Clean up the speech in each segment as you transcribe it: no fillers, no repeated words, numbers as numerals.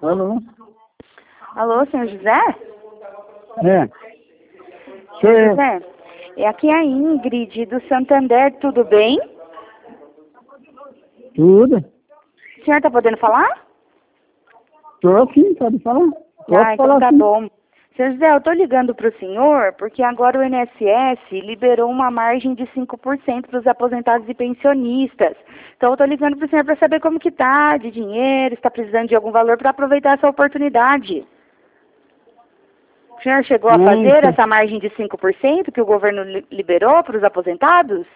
Alô? Alô, senhor José? É. Senhor José, aqui é a Ingrid do Santander, tudo bem? Tudo? O senhor está podendo falar? Tô sim, pode falar. Posso Então falar tá sim. bom. Senhor José, eu estou ligando para o senhor porque agora o INSS liberou uma margem de 5% para os aposentados e pensionistas. Então eu estou ligando para o senhor para saber como que tá de dinheiro, está precisando de algum valor para aproveitar essa oportunidade. O senhor chegou a fazer Então, essa margem de 5% que o governo liberou para os aposentados?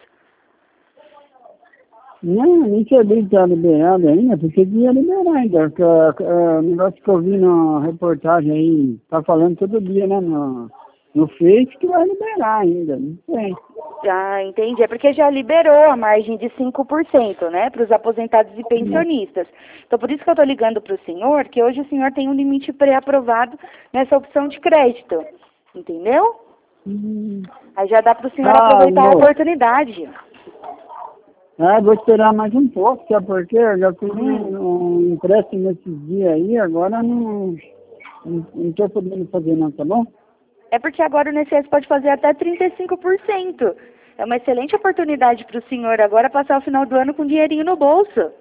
não, nem sabia que estava liberado ainda, porque devia liberar ainda. O negócio que eu vi na reportagem aí, tá falando todo dia, né, no Face, que vai liberar ainda, não sei. Já entendi. É porque já liberou a margem de 5%, né, para os aposentados e pensionistas. Então, por isso que eu estou ligando para o senhor, que hoje o senhor tem um limite pré-aprovado nessa opção de crédito. Entendeu? Aí já dá para o senhor aproveitar a Alô? oportunidade. Vou esperar mais um pouco, sabe por quê? Eu já fiz um empréstimo esses dias aí, agora não tô podendo fazer não, tá bom? É porque agora o INSS pode fazer até 35%. É uma excelente oportunidade para o senhor agora passar o final do ano com dinheirinho no bolso.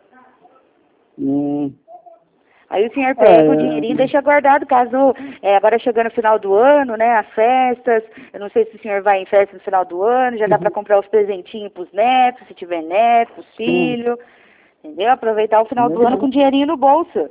É, Aí o senhor pega o dinheirinho e deixa guardado, caso agora chegando no final do ano, né, as festas, eu não sei se o senhor vai em festa no final do ano, já dá para comprar os presentinhos para os netos, se tiver netos, pros filhos, entendeu? Aproveitar o final do ano com dinheirinho no bolso.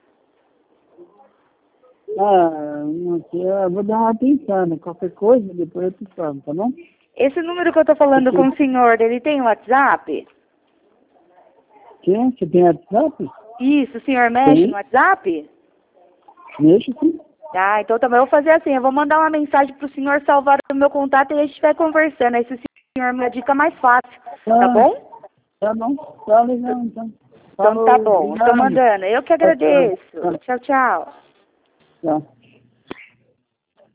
não sei, eu vou dar uma pensada, qualquer coisa, depois eu te falo, tá bom? Esse número que eu tô falando com o senhor, ele tem WhatsApp? Quem? Você tem WhatsApp? Isso, o senhor mexe Tem. no WhatsApp? Mexe sim. Ah, então também eu vou fazer assim, eu vou mandar uma mensagem pro senhor salvar o meu contato e a gente vai conversando. Aí se o senhor me dá dica mais fácil, tá bom? Tá bom, tá legal então. Então tá Falou, bom, eu tô obrigado. mandando. Eu que agradeço. Tchau, tchau. Tchau.